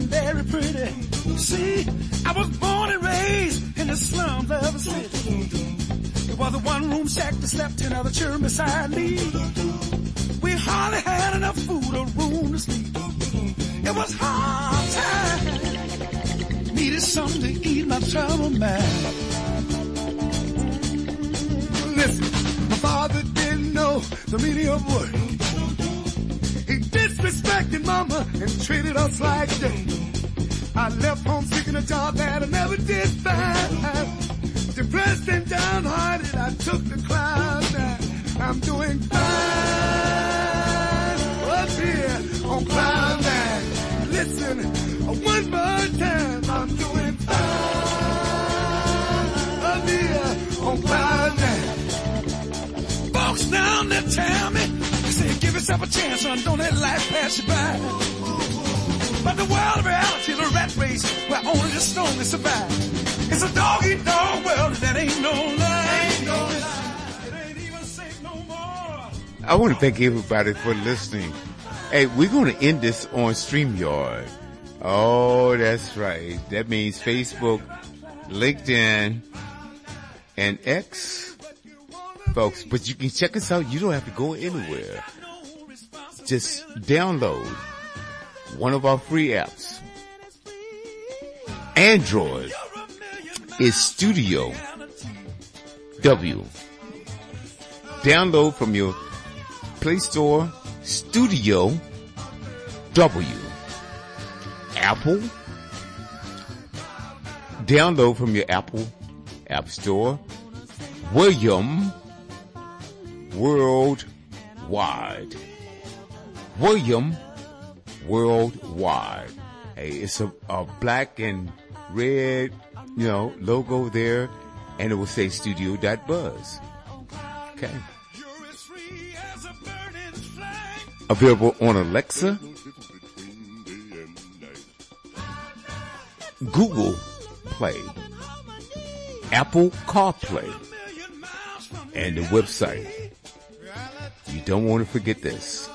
very pretty. See, I was born and raised in the slums of the city. It was a one-room shack that slept 10 other children beside me. We hardly had enough food or room to sleep. It was hard time. Needed something to eat my troubled mind. Listen, my father didn't know the meaning of work. He disrespected mama and treated us like dirt. I left home seeking a job that I never did find. Depressed and downhearted, I took the clouds down. I'm doing fine up here on cloud nine. Listen, one more time, I'm doing fine up here on cloud nine. Folks down there tell me, they say give yourself a chance, son, don't let life pass you by. But the world of reality is a rat race where only the strongest survive. It's a dog-eat-dog world that ain't no lie. It ain't even safe no more. I want to thank everybody for listening. Hey, we're going to end this on StreamYard. Oh, that's right. That means Facebook, LinkedIn, and X, folks. But you can check us out. You don't have to go anywhere. Just download one of our free apps. Android is Studio W. Download from your Play Store Studio W. Apple, download from your Apple App Store William Worldwide. William Worldwide. Hey, it's a black and red, logo there, and it will say studio.buzz. Okay. Available on Alexa, Google Play, Apple CarPlay, and the website. You don't want to forget this.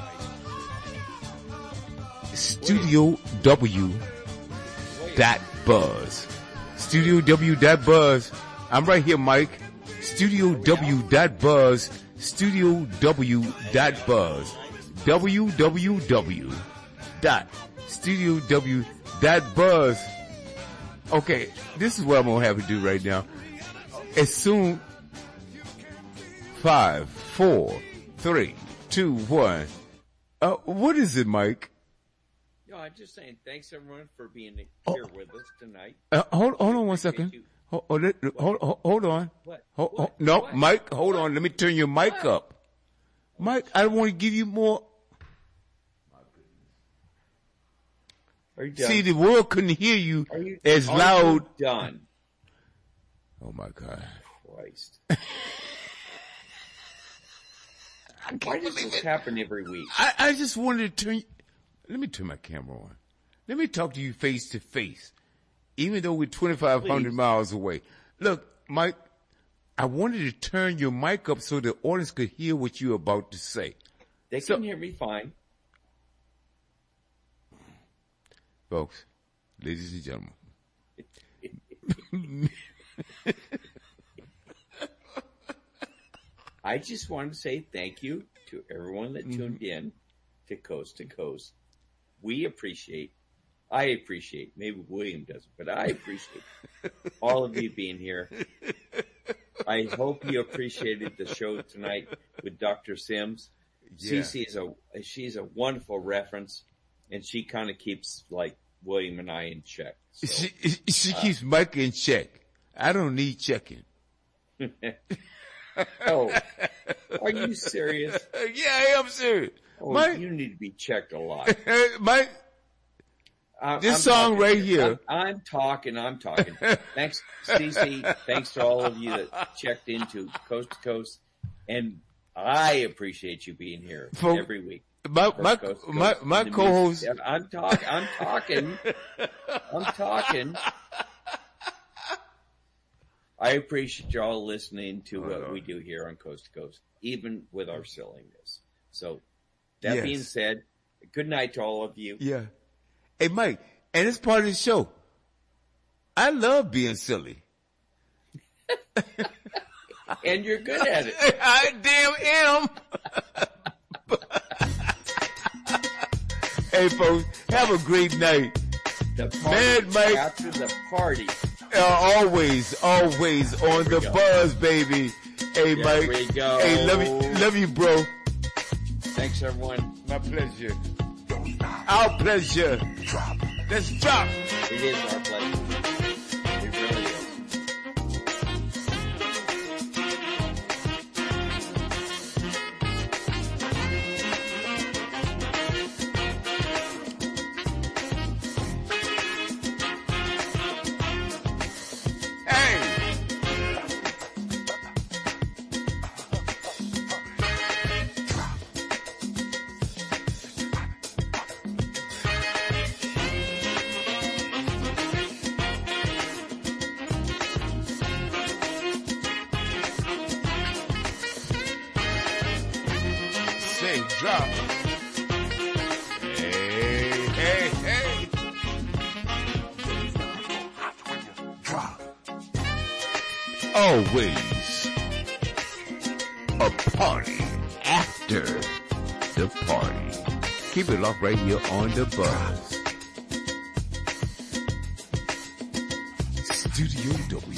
StudioW.buzz. StudioW.buzz. I'm right here, Mike. StudioW.buzz. StudioW.buzz. www.studiow.buzz. Okay, this is what I'm gonna have to do right now. As soon 5, 4, 3, 2, 1. What is it, Mike? No, I'm just saying thanks everyone for being here with us tonight. Hold on one second. Hold on. What? No, What? Mike, hold on. Let me turn your mic up. Mike, I want to give you more. Are you done? See, the world couldn't hear you as loud. You done? Oh my God. Christ. Why does this happen every week? I just wanted to turn. Let me turn my camera on. Let me talk to you face to face, even though we're 2,500 miles away. Look, Mike, I wanted to turn your mic up so the audience could hear what you're about to say. They can hear me fine. Folks, ladies and gentlemen. I just wanted to say thank you to everyone that tuned in to Coast to Coast. I appreciate, maybe William doesn't, but I appreciate all of you being here. I hope you appreciated the show tonight with Dr. Sims. Yeah. She's a wonderful reference, and she kind of keeps like William and I in check. So, she keeps Mike in check. I don't need checking. Oh, are you serious? Yeah, I am serious. Oh, Mike, you need to be checked a lot. Mike, this song right here. I'm talking. Thanks, Cece. Thanks to all of you that checked into Coast to Coast. And I appreciate you being here every week. My co-host. I'm talking. I appreciate you all listening to what we do here on Coast to Coast, even with our silliness. So, that being said, good night to all of you. Yeah. Hey, Mike, And it's part of the show. I love being silly. And you're good at it. I damn am. Hey, folks, have a great night. The party Mad Mike. after the party. Always on the buzz, baby. Hey, There Mike. we go. Hey, love you, bro. Thanks, everyone. My pleasure. Our pleasure. Let's drop. It is our pleasure. It really is. Drop. Hey. Drop. Always a party after the party. Keep it locked right here on the buzz. Studio W.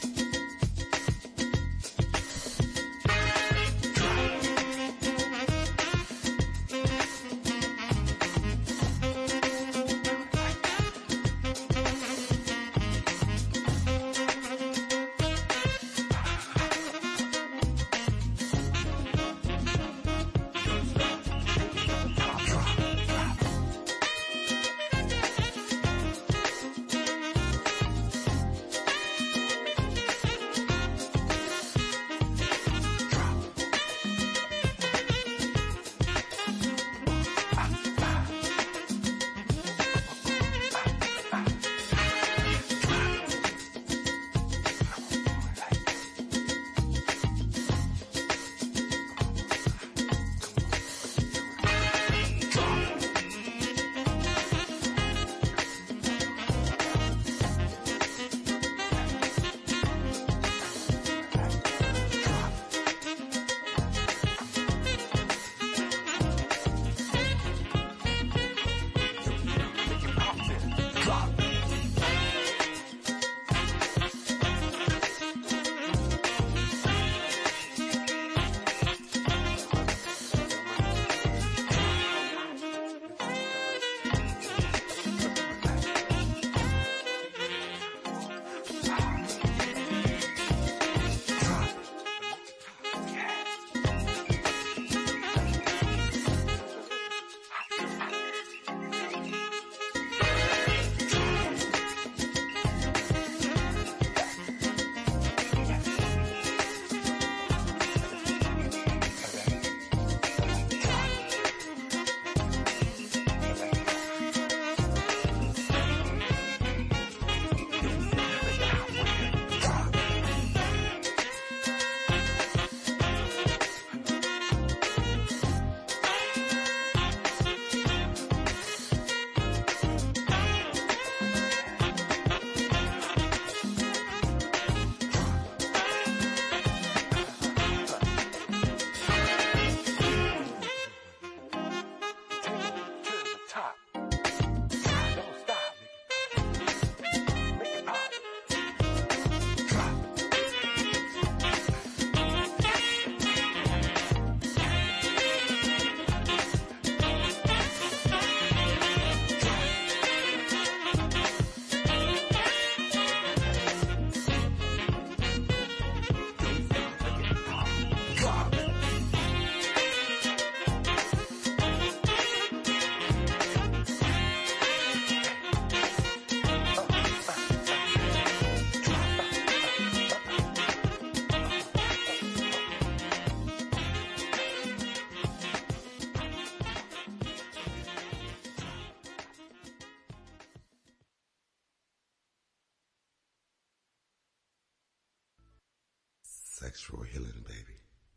Sexual healing, baby.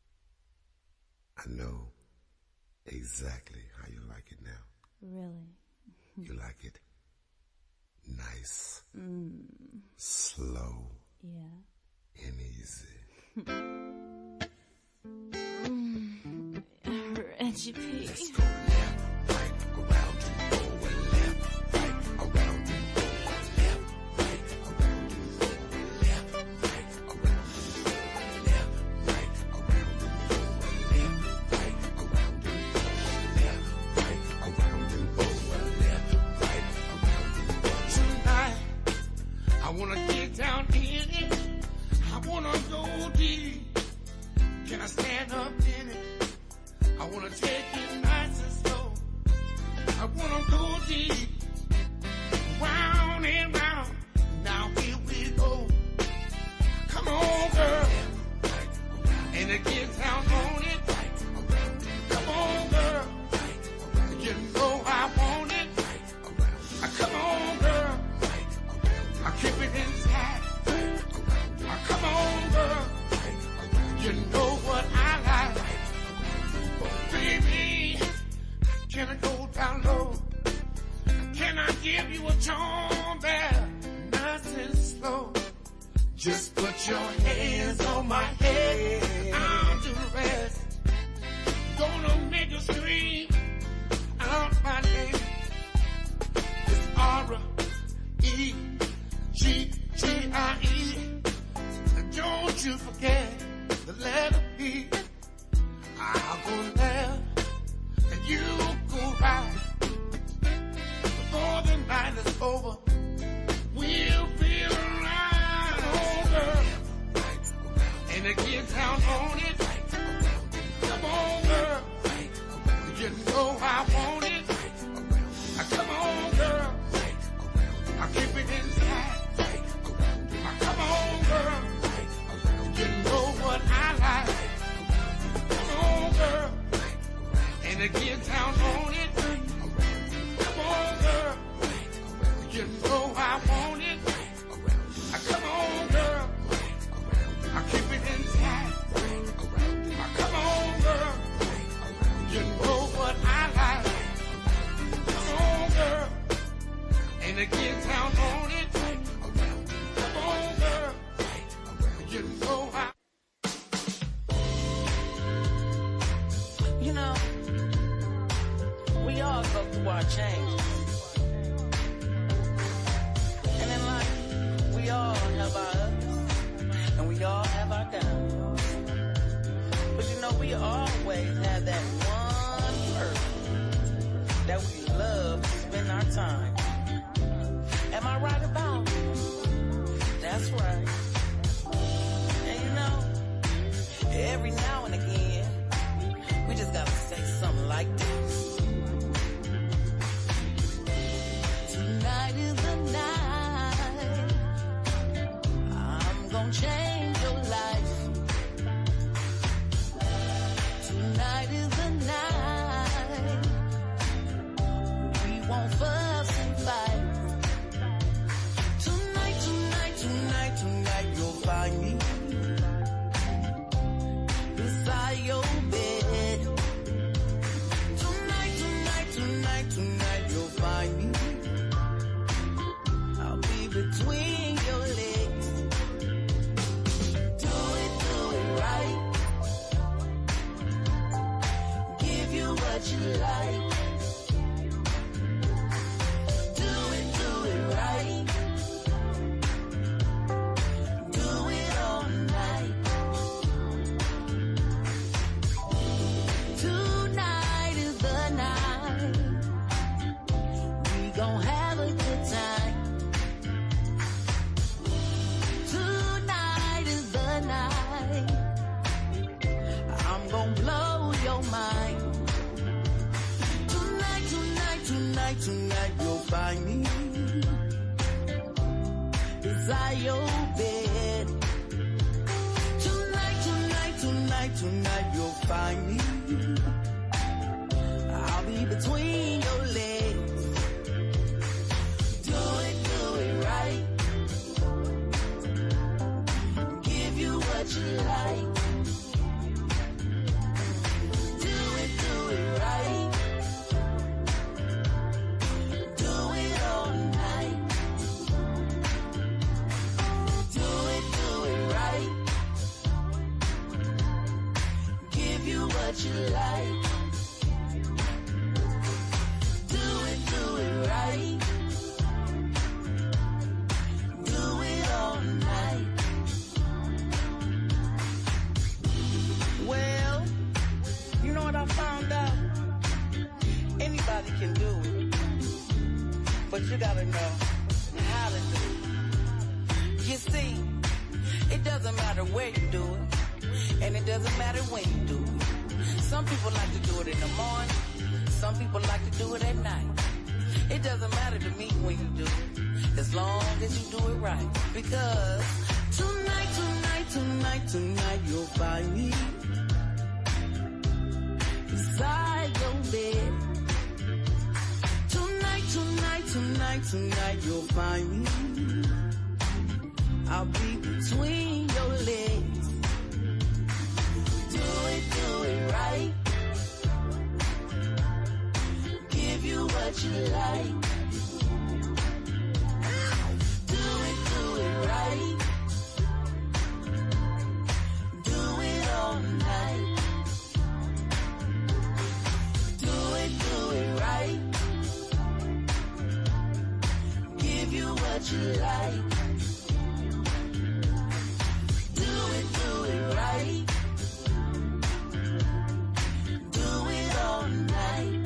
I know exactly how you like it now. Really? You like it nice, slow, and easy. Reggie P. Let's go left, right, around and forward. Left, right, around and forward. Left, right, around and forward. Left, right, around and forward. Left, right, around and forward. Left, right, around and forward. Left, right, around and forward. Left, right, around and forward. Tonight, I wanna get down in it. I wanna go deep. Can I stand up in it? I wanna take it nice and slow. I wanna go deep. Round and round. Now here we go. Come on, girl. And it gets down on it. Come on, girl. You know I want it. Come on, girl. I keep it inside. Come on, girl. You know what I like. Baby, can I go down low? Can I give you a tone there? Nice and slow. Just put your hands on my head. I'll do the rest. Gonna make you scream out my name. It's R-E-G-G-I-E. Don't you forget the letter P. I'll go left and you go right. Before the night is over, we'll be around, oh girl. And it gets down on it. Come on, girl. You know I want it. Come on, girl. I keep it inside. Come on, girl. You know what I like. Come on, girl. And it gets down on it. Come on, girl. You know I want it. Come on, girl. I keep it inside. Come on, girl. You know what I like. Come on, girl. And it gets down on it. Come on, girl. You know I. You know, we all go through our changes. And in life, we all have our ups, and we all have our downs. But you know, we always have that one person that we love to spend our time. Am I right about it? That's right. And you know, every now and again, we just gotta say something like this. Tonight is the night I'm gonna change your life. Tonight is the night we won't fuss and fight. Tonight, tonight, tonight, tonight you'll find me beside your bed. Tonight, tonight, tonight, tonight you'll find me. I'll be between your legs. Do it right. Give you what you like. Do it right. Do it all night. Tonight is the night. We gon' have a good time. Tonight is the night. I'm gon' blow your mind. Tonight, tonight, tonight, tonight you'll find me beside your bed. Tonight, tonight, tonight, tonight you'll find me. I'll be between your legs. Do it right. Give you what you like. Do it right. Do it all night. what you like. Do it right. Do it all night. Well, you know what I found out? Anybody can do it, but you gotta know how to do it. You see, it doesn't matter where you do it, and it doesn't matter when you do it. Some people like to do it in the morning, some people like to do it at night. It doesn't matter to me when you do it, as long as you do it right. Because tonight, you'll find me beside your bed. Tonight, you'll find me. I'll be between your legs. Do it right. Give you what you like. Do it right. Do it all night. Do it right. Give you what you like. Do it right. Do it all night.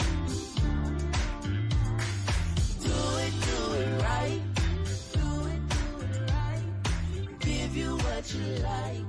Do it right. Do it right. Give you what you like.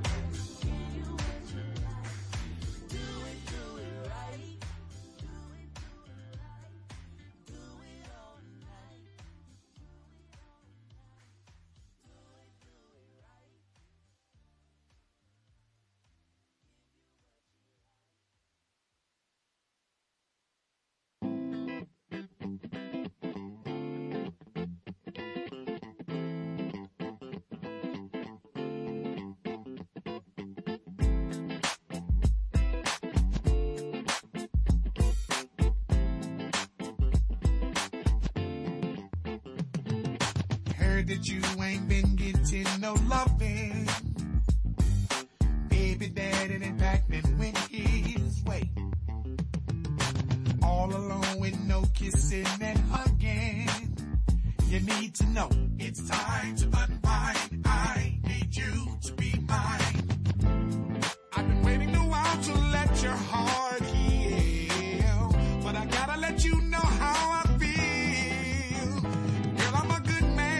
That you ain't been getting no loving. Baby daddy done packed and went his way. All alone with no kissing and hugging. You need to know it's time to unwind. I need you to be mine. I've been waiting a while to let your heart heal, but I gotta let you know how I feel. Girl, I'm a good man.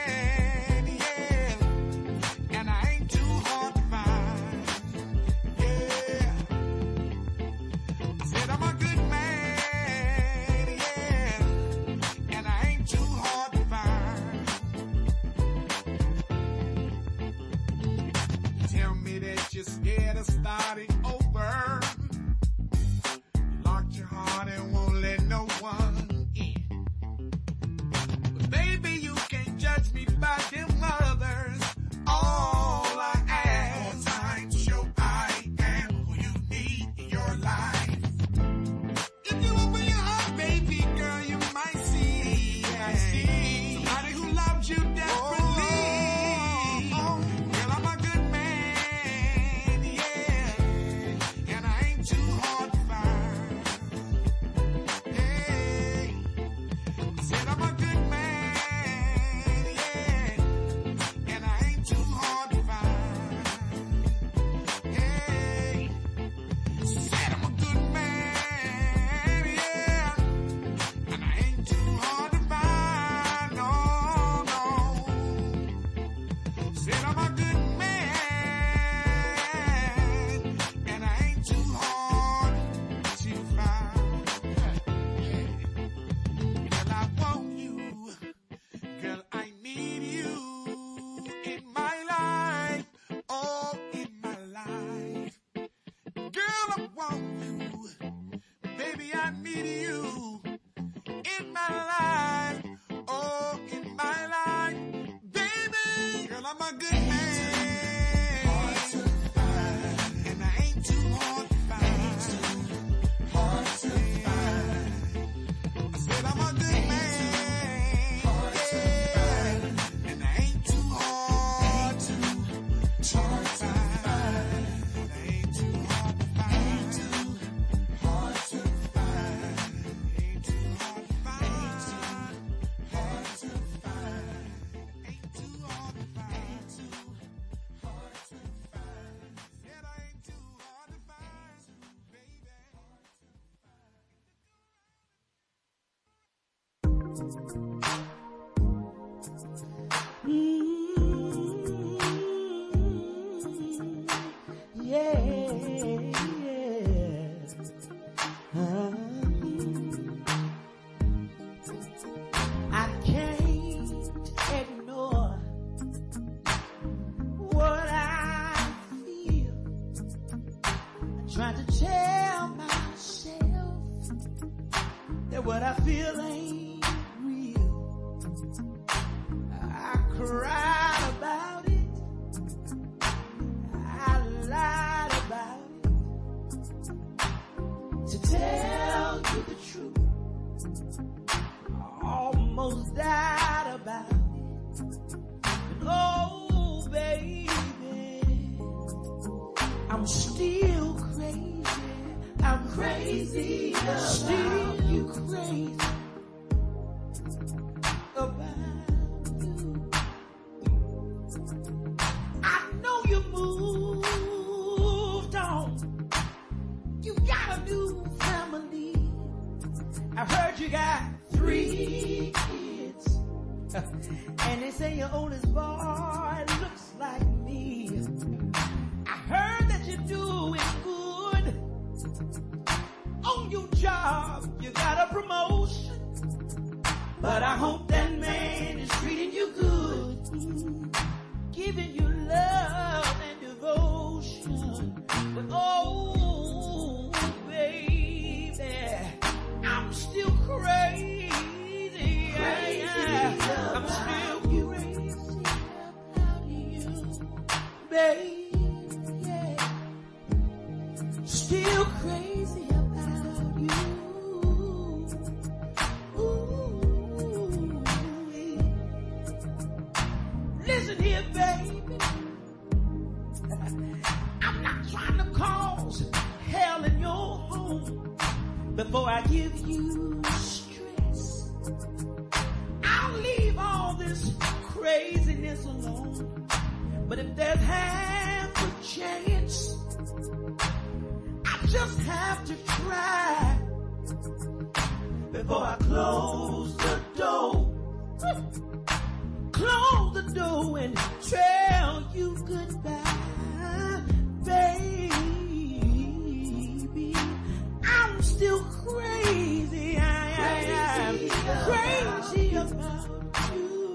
You're scared of starting over. Locked your heart and won't let no one in. But baby, you can't judge me by them others. All I ask is time to show I am who you need in your life. If you open your heart, baby girl, you might see somebody who loves you desperately. I can't ignore what I feel. I try to tell myself that what I feel ain't real. I cried about it. I lied about it. To tell you the truth, almost died about it. And oh, baby, I'm still crazy. I'm crazy. Still you crazy about you. I know you moved on. You got a new family. I heard you got 3 kids. And they say your oldest boy looks like me. I heard that you're doing good. On your job, you got a promotion. But I hope that man is treating you good. Giving you love and devotion. But oh, baby, I'm still crazy. I'm still crazy about you, baby. Still crazy about you. Ooh. Listen here, baby. I'm not trying to cause hell in your home. Before I give you stress, I'll leave all this craziness alone. But if there's half a chance, I just have to try before I close the door. Close the door and tell you goodbye, baby. I'm still crazy. I am crazy about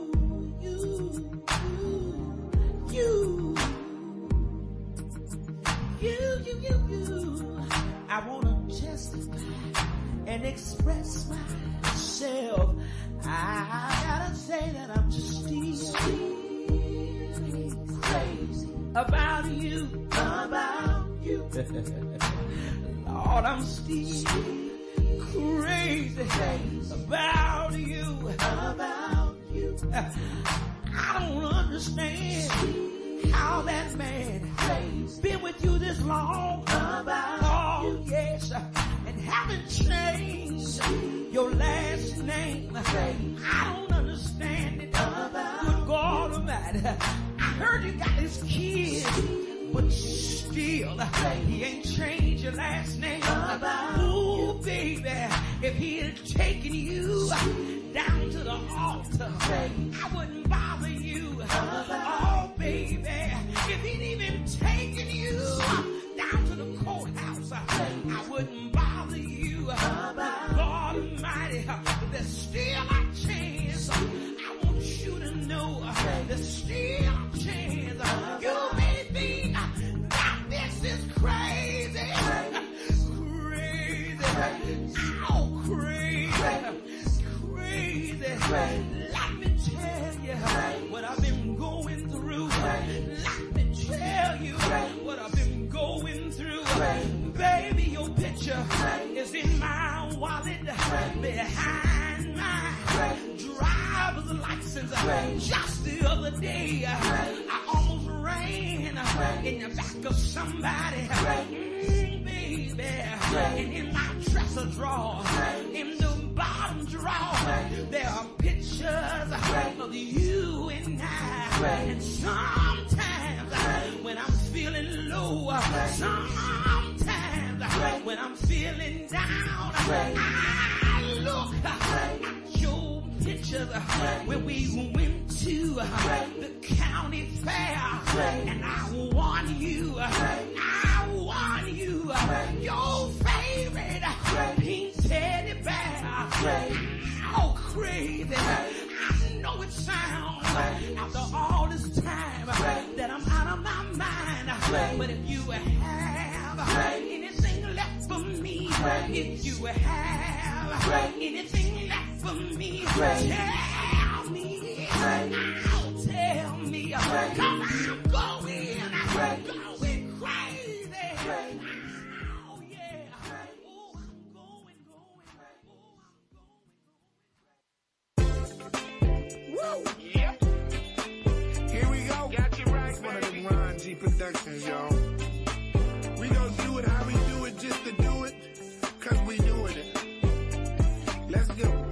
you. I want to testify and express myself. I gotta say that I'm still crazy about you. Lord, I'm still crazy about you. I don't understand how that man been with you this long. Oh, yes, and haven't changed your last name. I don't understand it. Good God Almighty. I heard you got his kids, but still, he ain't changed your last name. Ooh, baby, if he had taken you down to the altar, I wouldn't bother you. Oh, baby, if he'd even taken you down to the courthouse, I wouldn't bother you. God Almighty, there's still a chance. I want you to know there's still a chance. You may think that this is crazy. Oh, crazy. Let me tell you what I've been going through. Let me tell you what I've been going through. Baby, your picture is in my wallet behind my driver's license. Just the other day, I almost ran in the back of somebody. Baby, and in my dresser drawer, in the bottom drawer, there are pictures of you and I. And sometimes when I'm feeling low, sometimes when I'm feeling down, I look at your pictures when we went to the county fair, and I won you. But if you have anything left for me, if you have anything left for me, tell me, tell me, 'cause I'm going crazy. Oh yeah, oh I'm going. Woo! Yep. Here we go. Got you right. It's one of them Ron G Productions, y'all. We gon' do it how we do it, just to do it, 'cause we doing it. Let's go.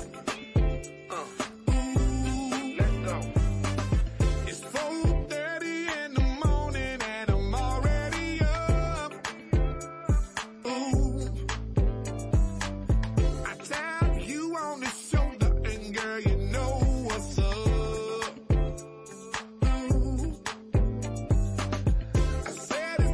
Let's go. It's 4:30 in the morning and I'm already up. Ooh. I tap you on the shoulder and girl, you know what's up. Ooh. I said it's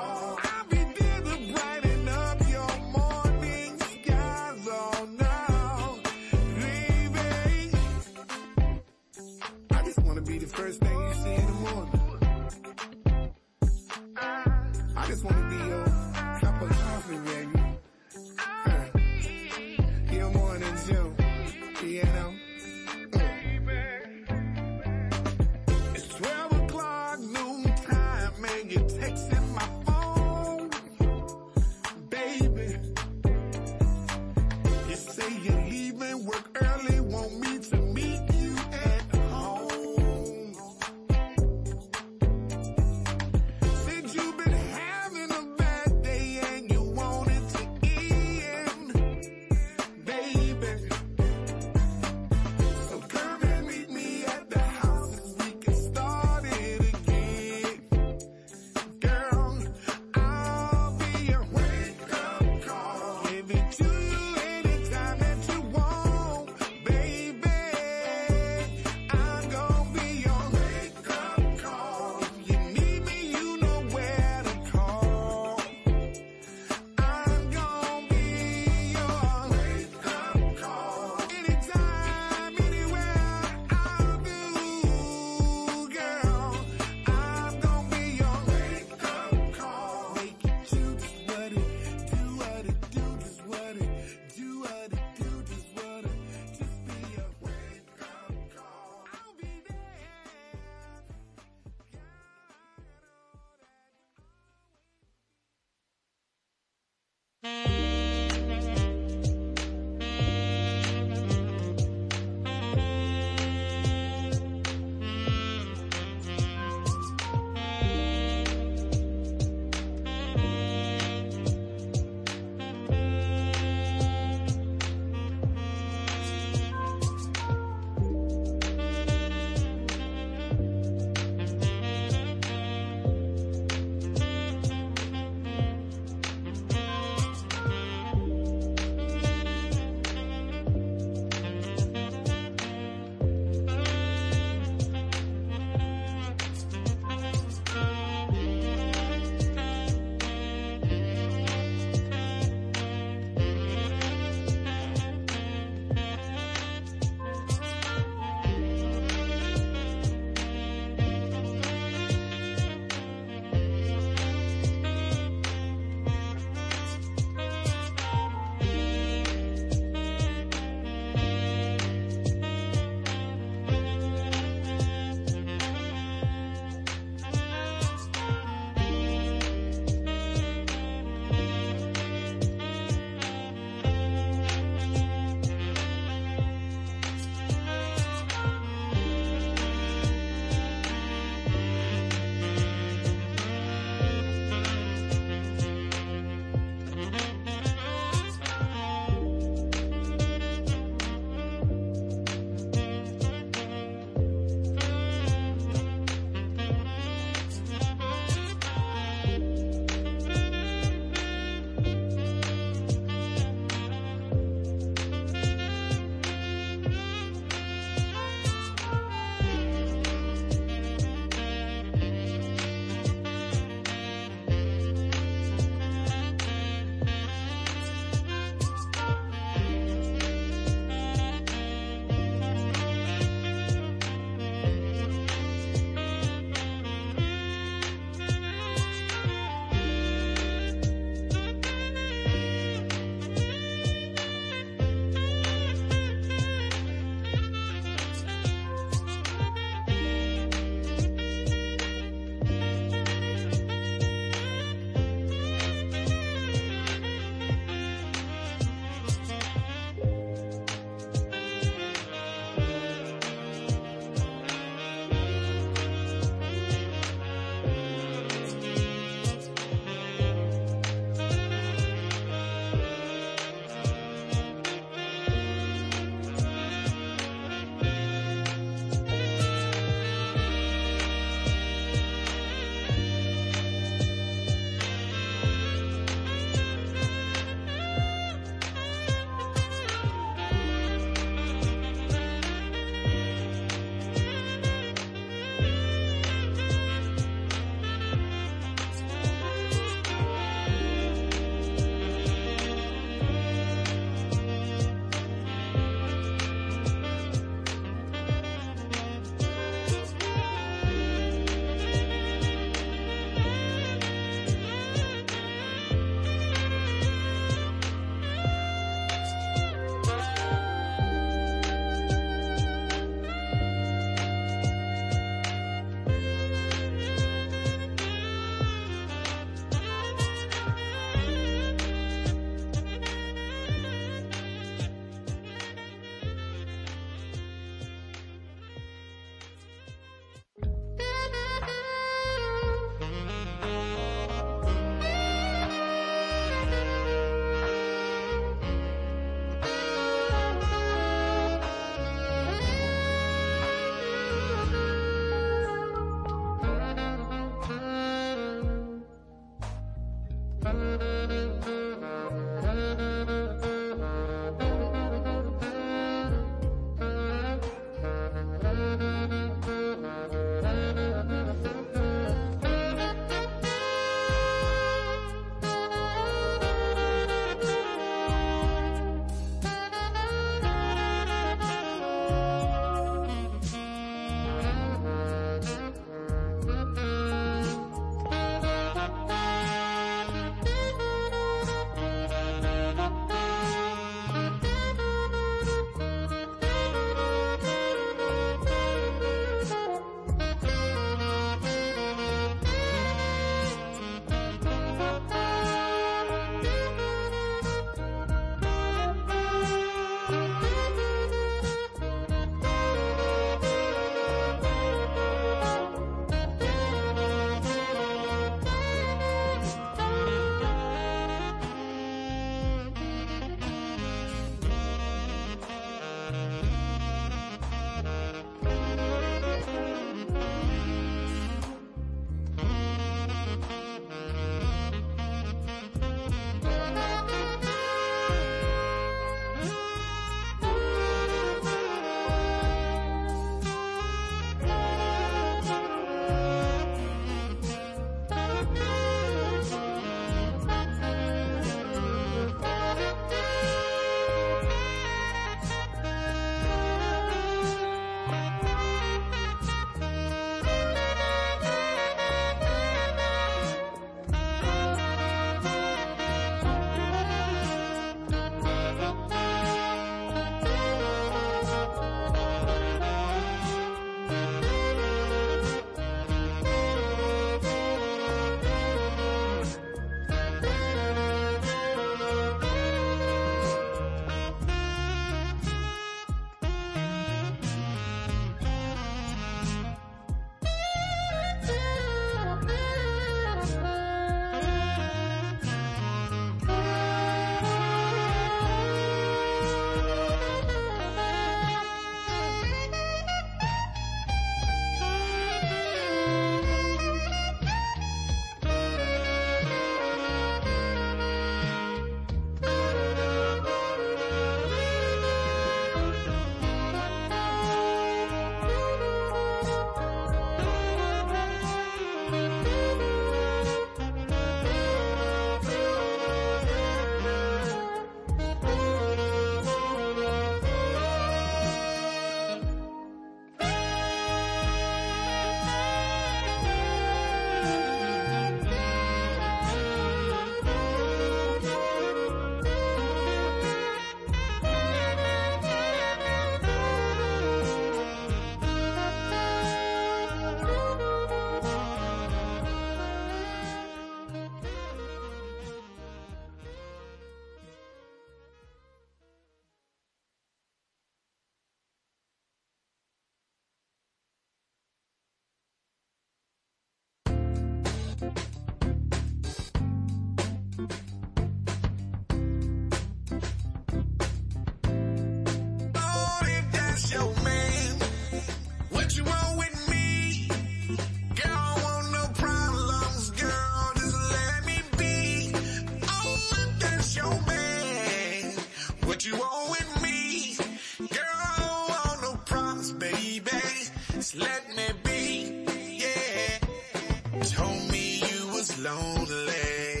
that's your man, what you want with me? Girl, I want no problems, girl, just let me be. Oh, if that's your man, what you want with me? Girl, I don't want no problems, baby, just let me be. Yeah, told me you was lonely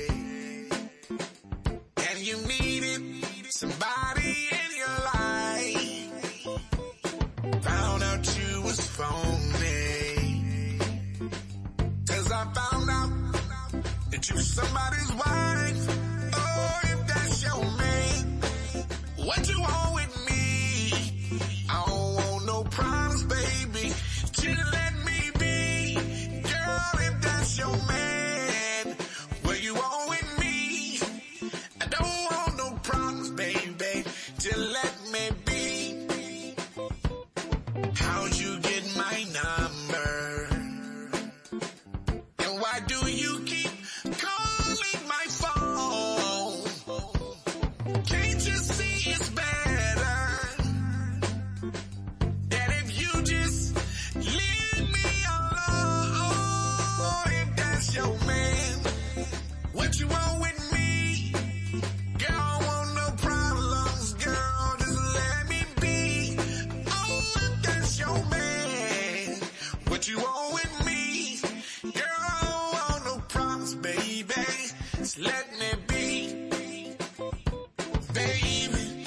and you needed somebody in your life. Found out you was phony, 'cause I found out that you somebody's wife. Oh, if that's your man, what you want with me? I don't want no problems, baby, just let me be. Girl, if that's your man, what you want with me? I don't want no problems, baby, just let me be. How'd you get my number? And why do you keep calling my phone? Can't you see it's better that if you just leave me alone? If that's your man, what you want with me? Girl, I want no problems, girl, just let me be. Oh, if that's your man, what you want with me? Girl, I don't want no problems, baby, just let me be. Baby,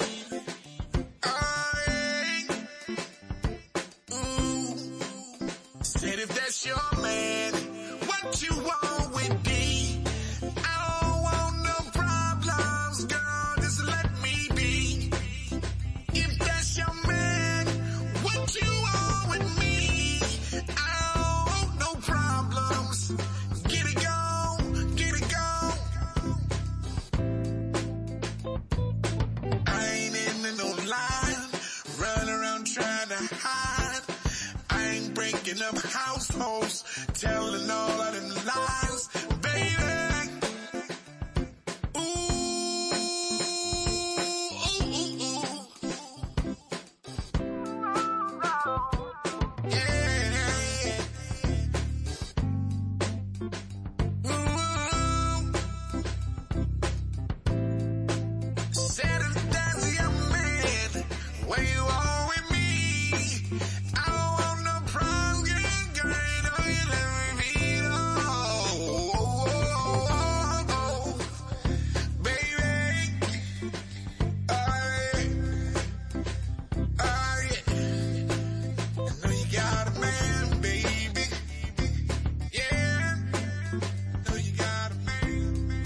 said if that's your man, what you want with me? I don't want no problems, girl, just let me be. If that's your man, what you want with me? I don't want no problems. Get it gone, get it gone. I ain't in no line, run around trying to hide. I ain't breaking up households, telling all of them lies, baby. Said if that's your man, where you are with me? I don't want no problems, girl, you know you let me be. Oh, baby, yeah. I know you got a man, baby. Yeah, I know you got a man.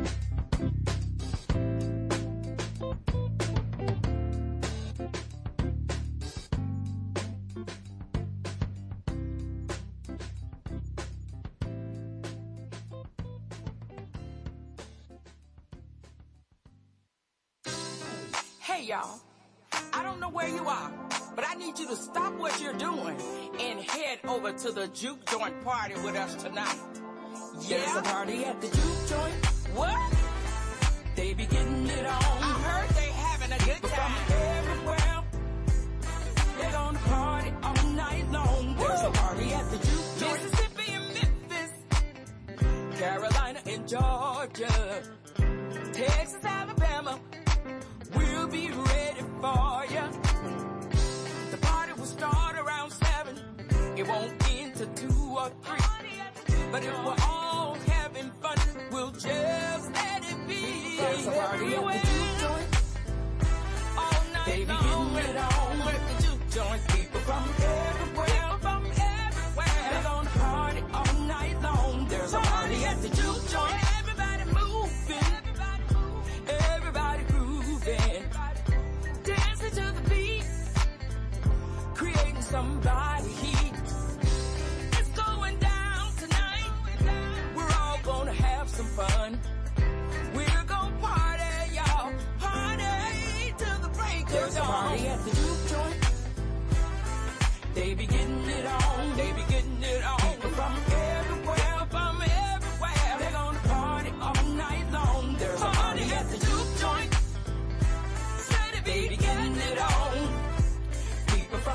Hey y'all, I don't know where you are, but I need you to stop what you're doing and head over to the juke joint party with us tonight. Yeah, there's a party at the juke joint. What? They be getting it on. I heard they having a good time. From everywhere, they're gonna party all night long. There's a party at the juke joint. Mississippi and Memphis, Carolina and Georgia, Texas, Alabama. We'll be ready for ya. The party will start around 7. It won't end till 2 or 3. But if we're all having fun, we'll just let it be. There's a party at the juke joint. All night they be getting it on at the juke joint. People from everywhere, they're gonna party all night long. There's a party at the juke joint. Everybody moving, everybody grooving, dancing to the beat, creating somebody heat. It's going down tonight. We're all gonna have some fun. We're gonna party, y'all. Party till the break of dawn. There's a party at the juke joint. They be getting it on. They be getting it on. People from everywhere, they're gonna party all night long. There's a party at the juke joint. They be getting it on. People from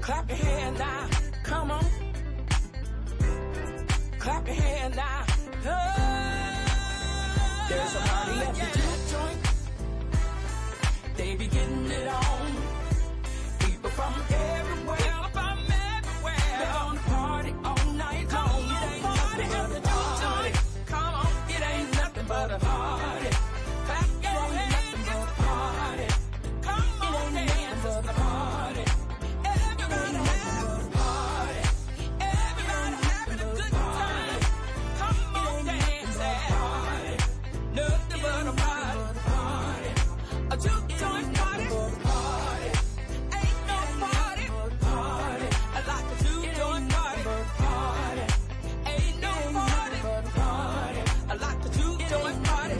Clap your hands now, come on. Clap your hands now. There's a party at the juke joint. They be getting it on. People from everywhere. They're gonna party all night long. It ain't nothing but a party. Come on, it ain't nothing but a party. Clap your hands, nothing but a party. Come on, dance for the party. Everybody having a party. Everybody having a good time. Come on, dance that party. Nothing but a party. A juke joint party. Ain't no party. I like a juke joint party. Ain't no party. I like a juke joint party.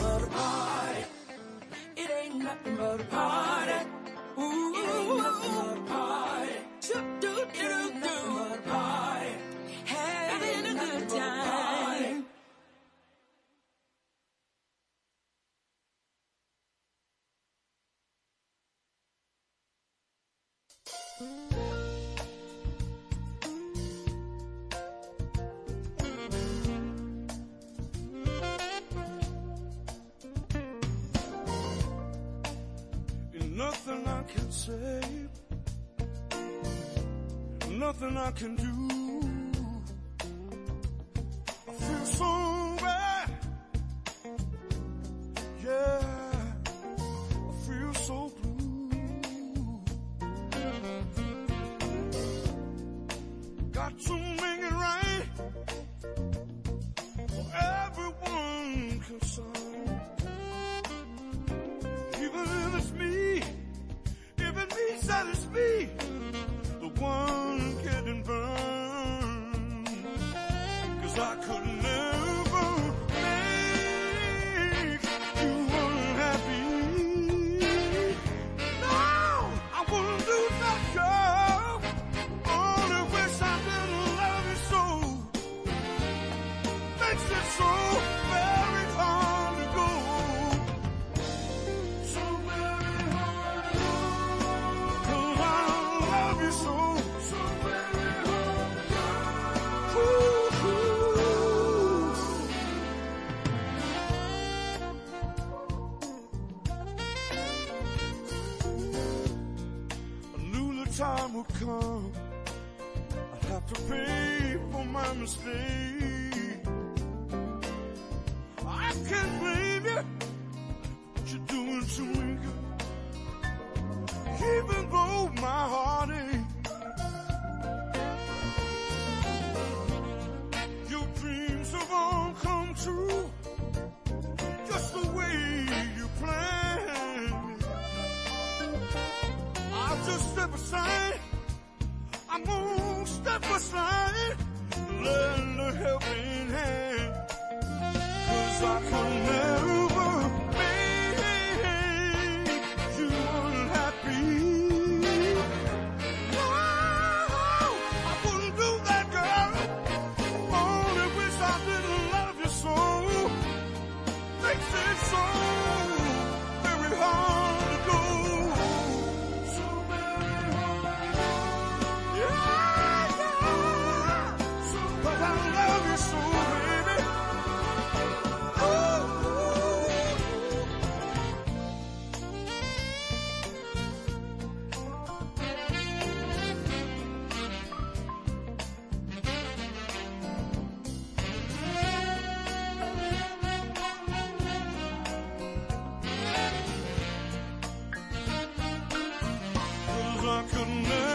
It ain't nothing but a party. Ooh, it ain't nothing but a party. Shoot-doo-doo-doo. Party. Having a good time. Ain't nothing I can say, nothing I can do. I feel so bad, yeah, I feel so blue. Got to make it right for everyone concerned. Even if it's me, if it means that it's me, the one getting burned. 'Cause I could never make you unhappy. No, I wouldn't do that, girl. Only wish I didn't love you so. Makes it so very hard to go. So very hard to go. 'Cause I love you so. So very hard to go. Ooh, ooh. I knew the time would come. I'd have to pay for my mistake. I can't blame you for what you're doing to me, girl. Even though my heart aches, your dreams have all come true, just the way you planned. I'll just step aside. I'm gonna step aside and lend a helping hand. 'Cause I could never make you unhappy. No, I wouldn't do that, girl. Only wish I didn't love you so. Makes it so very hard to go. So very hard to go. Yeah, yeah. So, but I love you so, baby. Ooh. Cause I could never